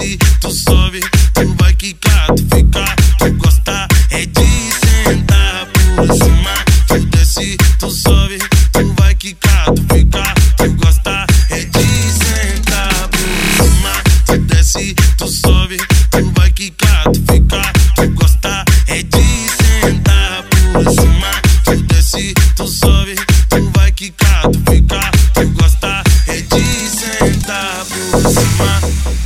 desce, tu sobe, tu vai quicar, tu fica, tu gosta é de sentar por cima. Tu desce, tu sobe, tu vai quicar, tu fica, tu gosta é de sentar por cima. Tu desce, tu sobe, tu vai quicar, tu fica, tu gosta é de sentar por cima. Tu desce, tu sobe, tu vai quicar, tu fica, tu gosta é de sentar por cima.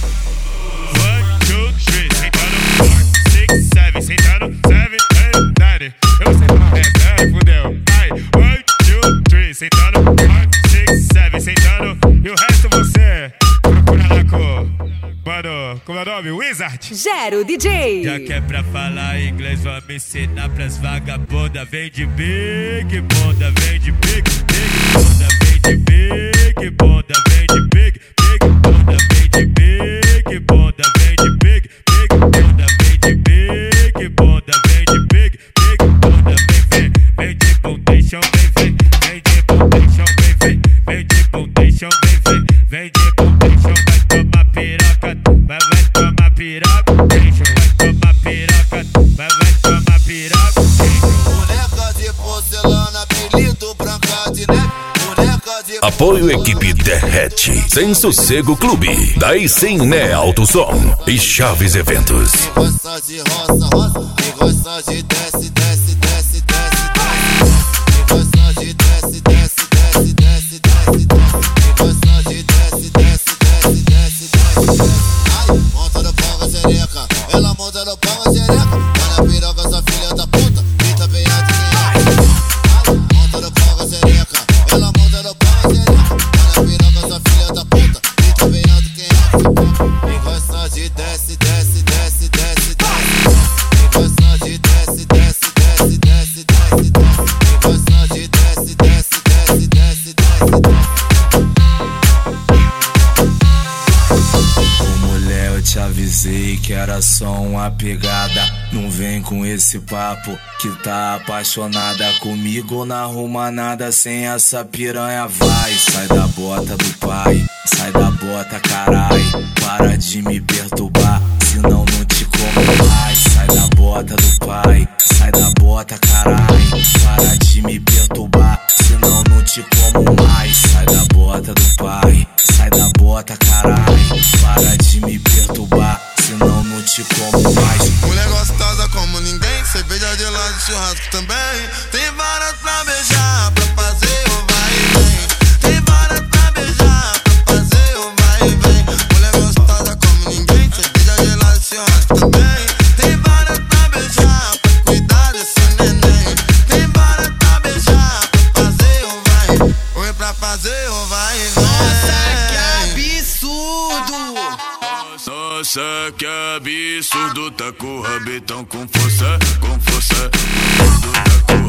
1, 2, 3, sentando 6, 7, sentando 7, 8, 9. Eu sei falar essa, fudeu. Ai, 1, 2, 3, sentando 6, 7, sentando. E o resto você procura na cor. Mano, como é o nome? Wizard. Gero DJ. Já que é pra falar inglês, vamos ensinar pras vagabundas. Vem de big bunda, vem de big bunda, vem de big bunda, vem de big bunda, vem de big bunda, vem de big bunda, vem de big bunda, vem de big bunda, vem de bundation, vem de bundation, vem de bundation, vem de bundation, vai tomar piroca, vai tomar piroca, vai tomar piroca, vai tomar piroca. Boneca de porcelana, apelido branca de neve. Boneca de Apoio equipe Derrete, Sem Sossego Clube, daí sim né Alto Som e Chaves Eventos. Quem gosta de roça, roça. Quem gosta de desce, desce, desce, desce, desce. Quem gosta de desce, desce, desce, desce, desce, desce. Quem gosta de desce, desce, desce, desce, desce. Ai, monta no pau a xereca. Ela monta no pau a xereca. Vai na piroca, essa filha da puta. Grita bem alto quem é. Ai, monta no pau a xereca. Ela monta no pau a xereca. Vai na piroca, essa filha da puta. Grita bem alto quem é. Quem gosta de desce, desce, desce, desce, desce. Quem gosta de desce, desce, desce, desce, desce, desce. Quem gosta de desce, desce, desce, desce, desce, desce. Ô mulher, eu te avisei que era só uma pegada. Não vem com esse papo que tá apaixonada comigo. Não arruma nada sem essa piranha, vai. Sai da bota do pai, sai da bota, carai. Para de me perturbar, senão não te como mais. Sai da bota do pai, sai da bota, carai. Para de me perturbar, senão não te como mais. Sai da bota do pai, sai da bota, carai. Para de me perturbar, senão não te como mais. Mulher gostosa como ninguém, cerveja de lá de churrasco também. Tem várias pra beijar, pra fazer o vai e vem. Tem várias pra beijar, pra fazer o vai e vem. Mulher gostosa como ninguém, cerveja de lá de churrasco também. Tem várias pra beijar, pra cuidar desse neném. Tem várias pra beijar, pra fazer o vai. Oi, pra fazer o vai e vem. Nossa, que absurdo! Nossa, que absurdo, tá com o rabetão com força, com força. Tá com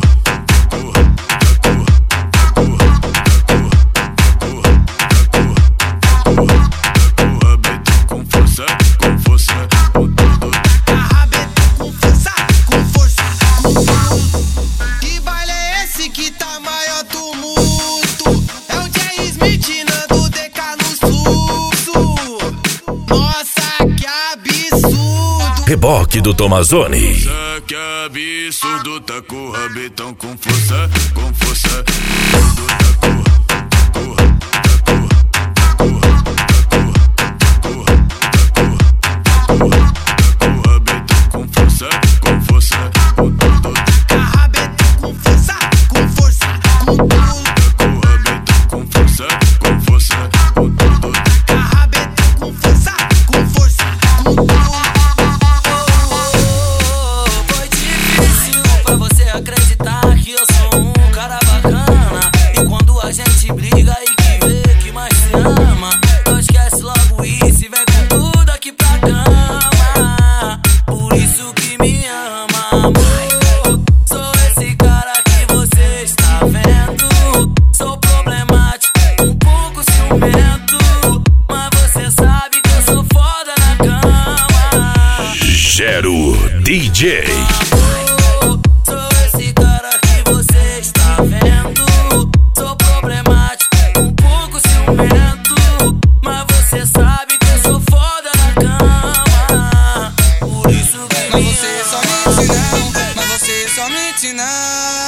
o rabetão com força, com força, com tudo. Rabetão com força, com força, com tudo. Que baile é esse que tá maior tumulto? É o Jay Smith, Nando DK no fluxo. Nossa, que absurdo! Reboque do Tomazoni. Nossa, que absurdo, tá com o rabetão com força, com força. Tudo tá com Gero DJ. Sou esse cara que você está vendo. Sou problemático, um pouco ciumento, mas você sabe que eu sou foda na cama. Mas você só mente não, mas você só mente não.